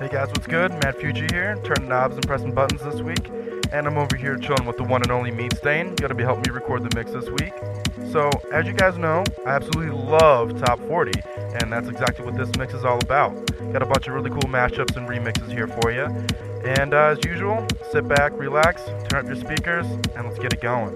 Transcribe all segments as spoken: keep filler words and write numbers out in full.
Hey guys, what's good? Matt Fuji here, turning knobs and pressing buttons this week. And I'm over here chilling with the one and only Meat Stain, gonna be helping me record the mix this week. So, as you guys know, I absolutely love Top forty, and that's exactly what this mix is all about. Got a bunch of really cool mashups and remixes here for you. And uh, as usual, sit back, relax, turn up your speakers, and let's get it going.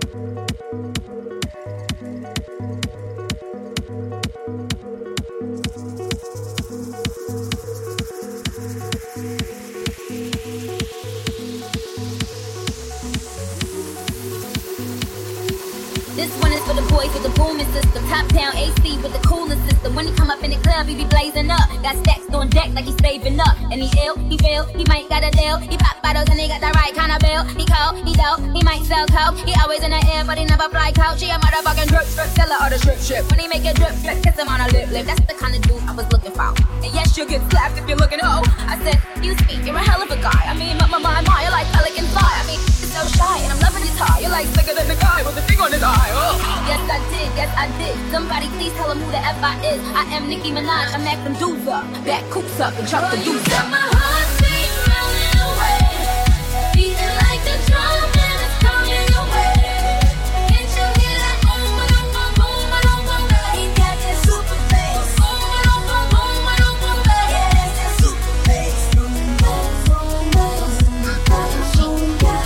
This one is for the boys with the booming system. Top down A C with the cooling system. When he come up in the club, he be blazing up. Got stacks on deck like he's saving up. And he ill, he feel, he might got a deal. He pop bottles and he got the right kind of bill. He cold, he dope, he might sell coke. He always in the air, but he never fly couch. He a motherfucking drip, drip, seller or the strip, strip. When he make it drip, drip, kiss him on a lip, lip. That's the kind of dude I was looking for. And yes, you'll get slapped if you're looking, oh. I said, excuse me, you're a hell of a guy. I mean, my, my, my, my, you're like pelican fly. I mean, you're so shy, and I'm loving his tie. You're like slicker than the guy with the thing on his eye, oh. Yes, I did, yes, I did. Somebody please tell him who the F I is. I am Nicki Minaj, I'm Mac Medusa. Back coops up and chop the deuce up. My heartbeat rolling away, beating like a drum and it's coming away. Can't you hear that boom, boom, boom, boom, boom, boom? He got that super bass. Boom, boom, boom, boom, boom, boom, boom. Yeah, that's that super bass. Boom, boom, boom, boom, boom, boom.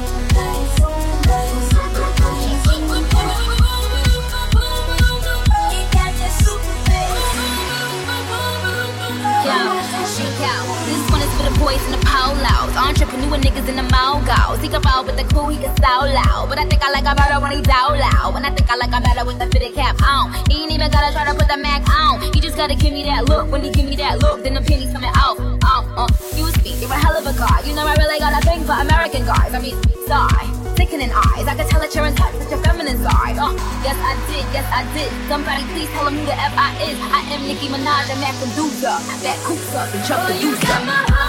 Boys in the polos, entrepreneur niggas in the mogos. He can roll with the crew, he can so loud. But I think I like him better when he's out loud. And I think I like him better with the fitted cap on. He ain't even gotta try to put the Mac on. He just gotta give me that look. When he give me that look, then the pennies coming off. Oh, uh, you speak, you're a hell of a guy. You know I really got a thing for American guys. I mean, sigh, sickening eyes. I can tell that you're in touch with your feminine side. Uh, yes I did, yes I did. Somebody please tell him who the F I is. I am Nicki Minaj, I'm Mac Medusa. Back coops up and chop the deuce up.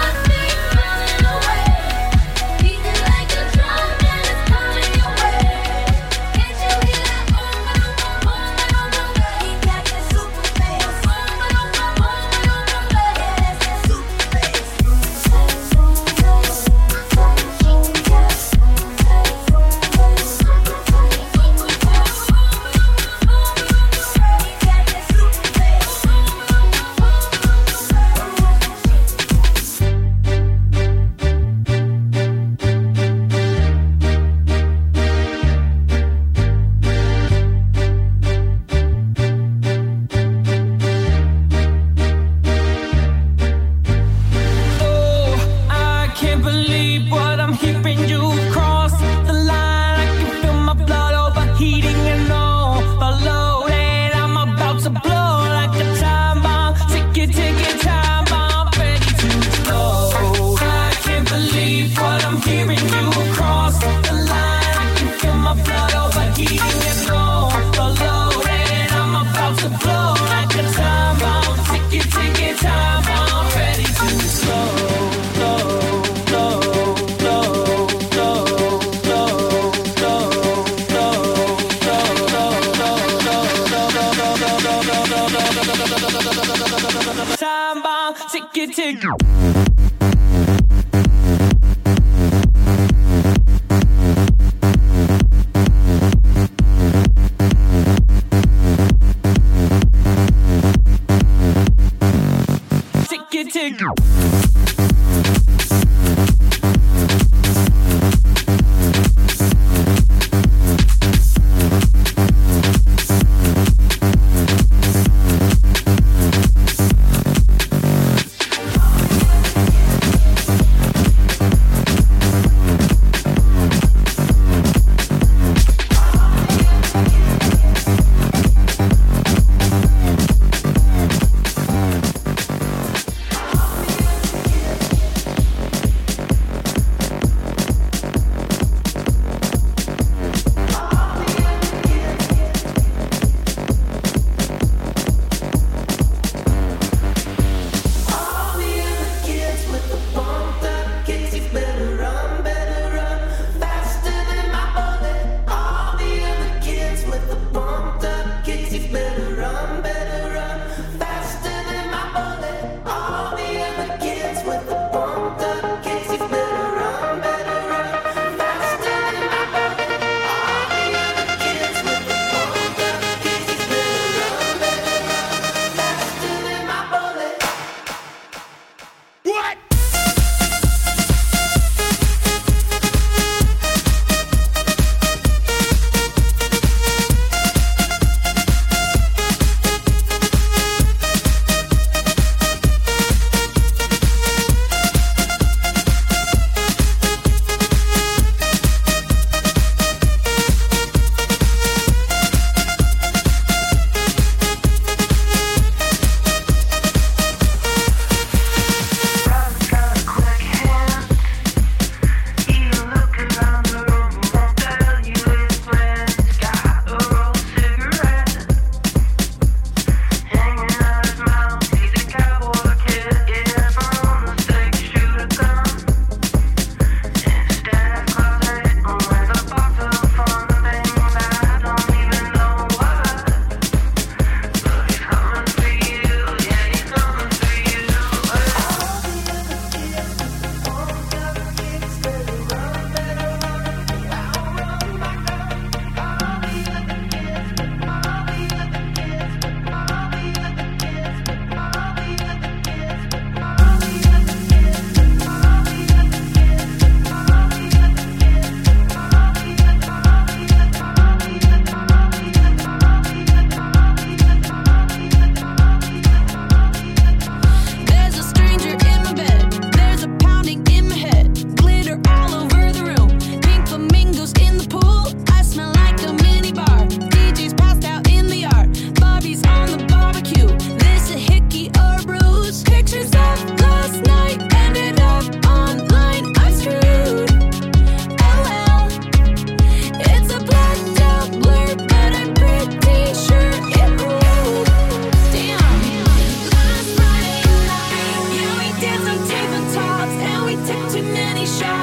Time bomb, tick it, tick it.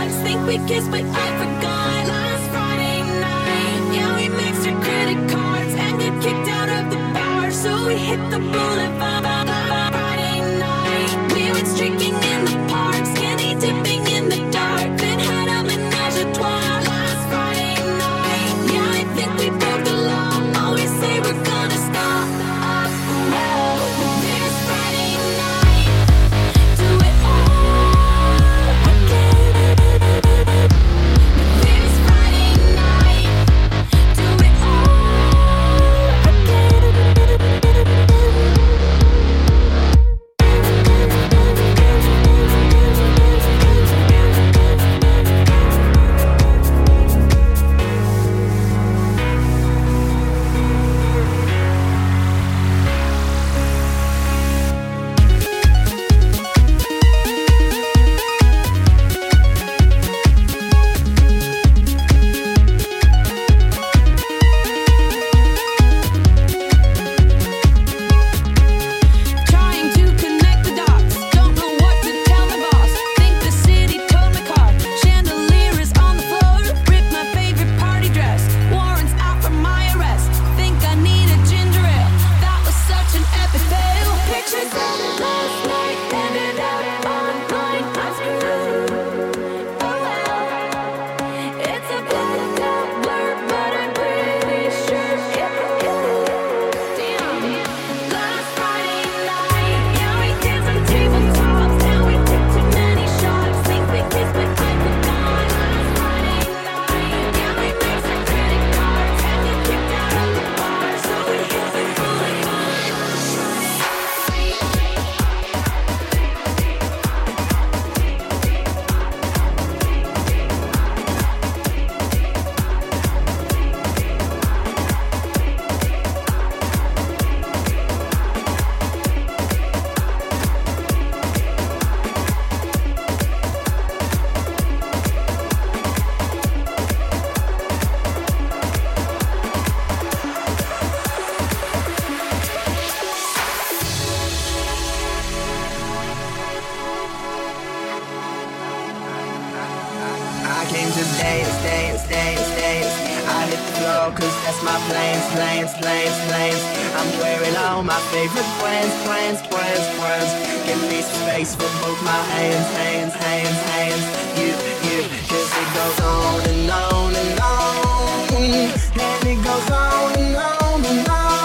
shots. Think we kissed, but I forgot. Last Friday night, yeah, we mixed our credit cards and got kicked out of the bar. So we hit the boulevard. Friday night, we went streaking in the park, skinny dipping in the dark, then had a menage a trois. Last Friday night, yeah, I think we broke the law. Always say we're gonna stop. Well, this Friday night, do it all again. This Friday night, do it all again. Trying to connect the dots, don't know what to tell my boss. Think the city told my car, chandelier is on the floor. Ripped my favorite party dress, warrants out for my arrest. Think I need a ginger ale, that was such an epic fail. Pictures of last night ended up online. I'm screwed, oh well. It's a blacked out blur, but I'm pretty sure it damn. Last Friday night, yeah, we danced on tabletops, and we took too many shots. Think we kissed, but I forgot. Last Friday night, yeah, we mixed our credit cards and got kicked out of the bar. So we hit the boulevard. I came to dance, dance, dance, dance. I hit the floor cause that's my plans, plans, plans, plans. I'm wearing all my favorite plans, plans, plans, plans. Give me space for both my hands, hands, hands, hands. You, you, cause it goes on and on and on. And it goes on and on and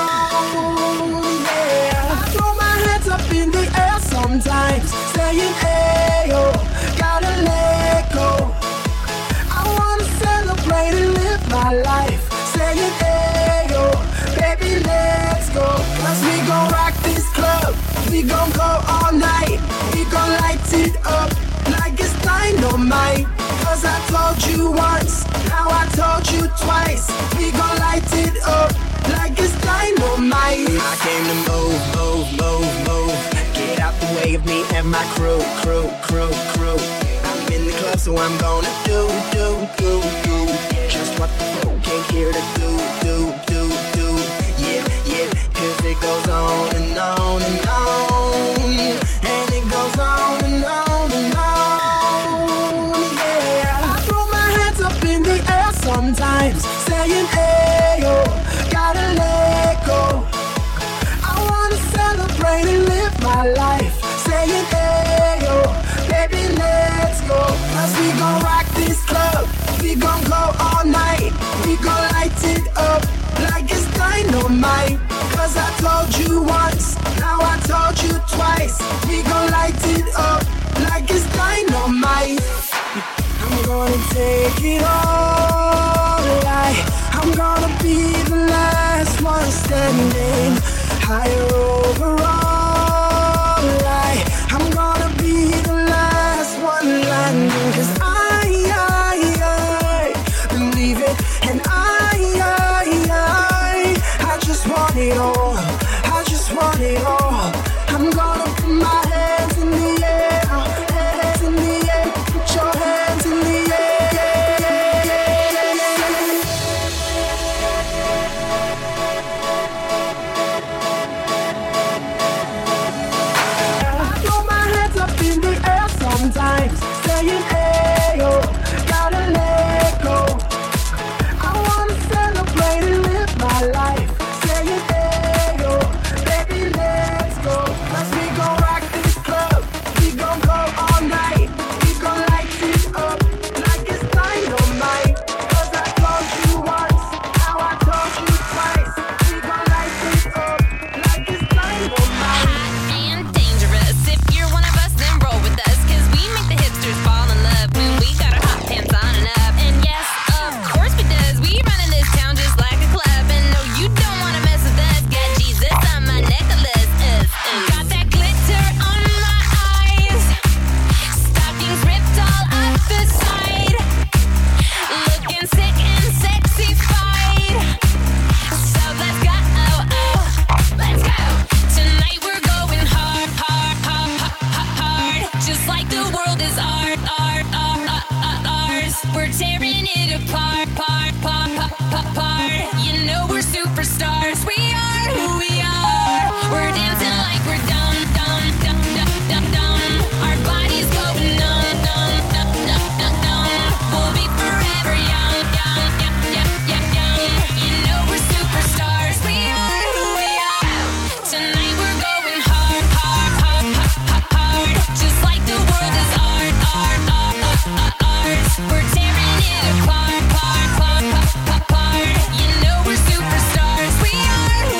on. Yeah. I throw my hands up in the air sometimes, saying, ayo, gotta let go. I wanna celebrate and live my life, saying, ayo, baby, let's go. Cause we gon' rock this club, we gon' go all night. We gon' light it up like it's dynamite. Cause I told you once, now I told you twice. We gon' light it up like it's dynamite. I came to move, move, move, move. Get out the way of me and my crew, crew, crew, crew. I'm in the club, so I'm gonna do, do, do, do just what the folk came here to do, do, do, do. Yeah, yeah, cause it goes on and on and on. And it goes on and on and on. Yeah, I throw my hands up in the air sometimes, saying, ayo, gotta let go. I wanna celebrate and live my life, saying, ayo, baby, let's go. Cause we gon' rock this club, we gon' go all night. We gon' light it up like it's dynamite. Cause I told you once, now I told you twice. We gon' light it up like it's dynamite. I'm gonna take it all like I'm gonna be the last one standing. Higher overall like I'm gonna be the last one landing. Cause I, I, I believe it. And I, I, I, I just want it all. I just want it all. I'm gonna put my hands in the air, hands in the air. Put your hands in the air. all night. We gon' light it up like it's dynamite. 'Cause I told you once, now I told you twice. We gon' light it up like it's dynamite. Hot and dangerous. If you're one of us, then roll with us. 'Cause we make the hipsters fall in love when we got our hot pants on and up. And yes, of course we does. We run in this town just like a club. And no, you don't wanna mess with us. Got Jesus on my necklace. Is, is. Got that glitter on my eyes. Stockings ripped all up the side. Looking sick and sexified. So let's go, oh, oh, let's go. Tonight we're going hard, hard, hard, hard, hard. Just like the world is art, art, art, art, art, ours. We're tearing it apart, part, part, part, part, part. You know we're superstars. We are who we are. We're dancing like we're dumb, dumb, dumb, dumb, dumb, dumb. Our bodies going numb, numb, numb, numb, numb, numb. We'll be forever young, young, young, young, young, young. You know we're superstars. We are who we are. Tonight we're going hard, hard, hard, hard, hard, hard. Just like the world is art, art, art, art, art, ours. We're tearing it apart, part, part, part, part, part. You know we're superstars. We are who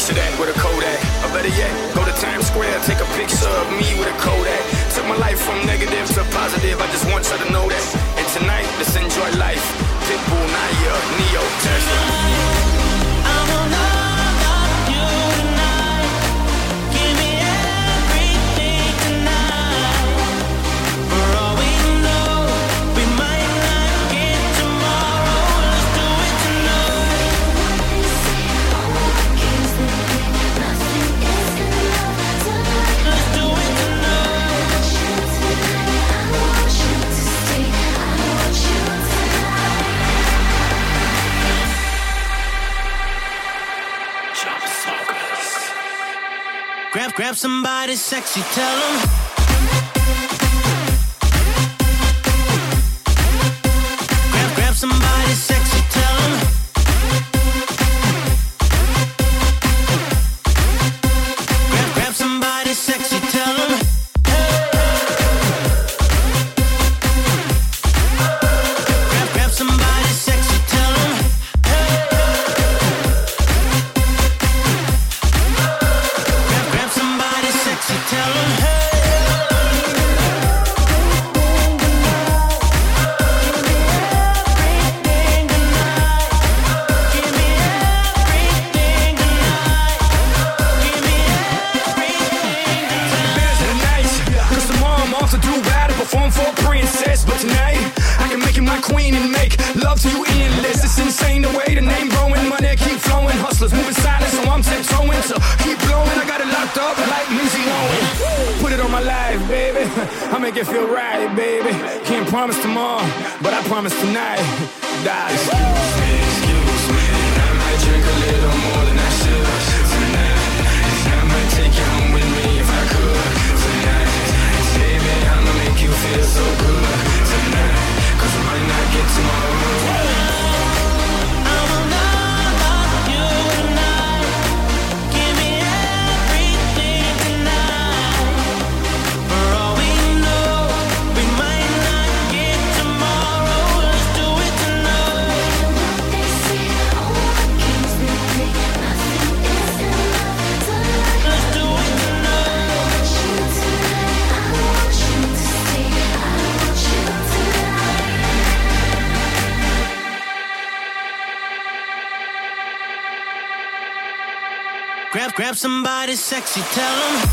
picture that with a Kodak. Or better yet, go to Times Square, take a picture of me with a Kodak. Took my life from negative to positive, I just want you to know that. And tonight, let's enjoy life. Pitbull, Naya, Neo, Tesla. I will love, love you tonight. Give me everything tonight. For all we know, we might not get tomorrow. Let's do it tonight. Let's do it tonight. Grab, grab somebody sexy, tell them. Grab, grab somebody sexy, tell them. Grab, grab somebody sexy, tell them. Grab, grab somebody sexy, tell them. Grab, grab somebody sexy, tell them. Cause tomorrow I'm off to do battle, perform for a princess. But tonight, I can make you my queen and make love to you endless. It's insane the way the name growing, money keep flowing. Hustlers moving silent, so I'm tiptoeing. So keep blowing, I got it locked up like Lindsay Lohan. Put it on my life, baby. I make it feel right, baby. Can't promise tomorrow, but I promise tonight. Die. Excuse me, excuse me. I might drink a little more than I should tonight. I might take you home with me if I could tonight. Baby, I'ma make you feel so good tonight. Cause we might not get tomorrow. I will love, love you tonight. Give me everything tonight. For all we know, we might not get tomorrow. Let's do it tonight. Let's do it tonight. Grab, grab somebody sexy, tell them.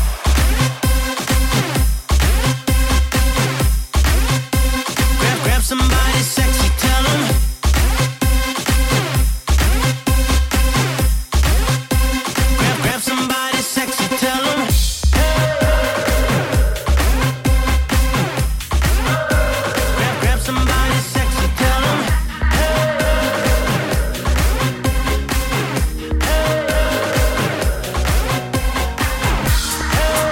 Grab, grab somebody sexy, tell them. Grab, grab somebody sexy, tell them. Grab, grab somebody sexy, tell them. Grab,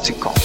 conséquent.